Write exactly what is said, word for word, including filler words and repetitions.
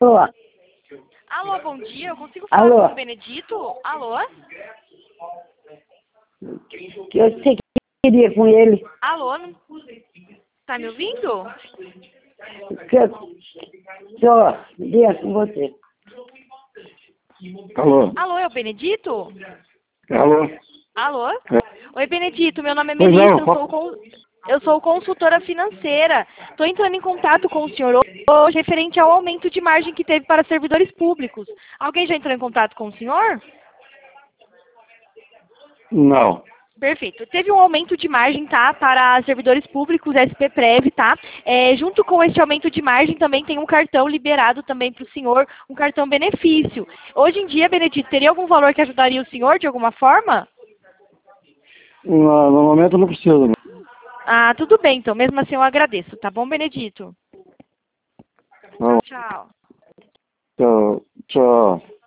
Alô? Alô, bom dia. Eu consigo falar Alô? com o Benedito? Alô? Que eu sei que queria com ele. Alô? não- Tá me ouvindo? Que eu só queria com você. Alô? Alô, é o Benedito? Alô? Alô? Oi, Benedito. Meu nome é Pois Melissa. não, Eu sou, con... eu sou consultora financeira. Estou entrando em contato com o senhor hoje referente ao aumento de margem que teve para servidores públicos. Alguém já entrou em contato com o senhor? Não. Perfeito. Teve um aumento de margem, tá, para servidores públicos, S P Prev, tá? É, junto com esse aumento de margem também tem um cartão liberado também para o senhor, um cartão benefício. Hoje em dia, Benedito, teria algum valor que ajudaria o senhor de alguma forma? No, no momento não preciso. Não. Ah, tudo bem, então. Mesmo assim eu agradeço, tá bom, Benedito? Não. Tchau, tchau. Tchau. Tchau.